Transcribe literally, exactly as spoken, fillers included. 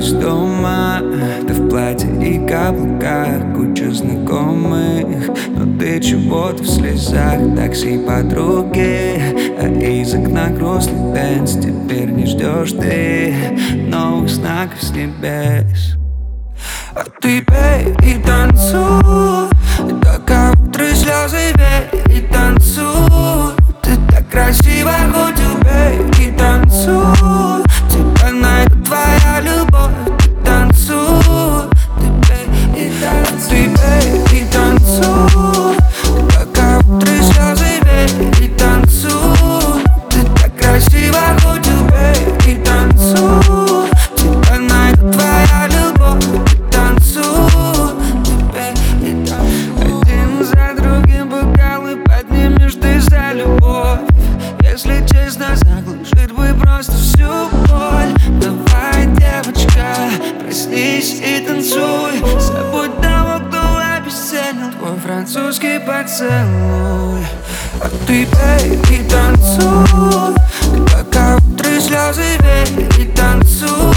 из дома. Ты в платье и каблуках, куча знакомых, но ты чего-то в слезах. Такси подруги, а из окна грустный дэнс. Теперь не ждешь ты новых знаков с небес. А ты пей и танцуй, так как утро слезы, бей и танцуй. Ты так красиво, хоть убей и танцуй. Тебя найдет твоя любовь, ты танцуй. Ты пей и танцуй, ты пей и танцуй, так как утро слезы, бей и танцуй. Ты так красиво, хоть убей и танцуй. Тебя найдет твоя любовь, ты танцуй. Ты пей и танцуй. Один за другим бокалы поднимешь ты за любовь. Если честно, заглушить бы просто всю боль. Давай, девочка, проснись и танцуй. Забудь того, кто обесценил твой французский поцелуй. А ты пей и танцуй, пока утро слезы, бей и танцуй.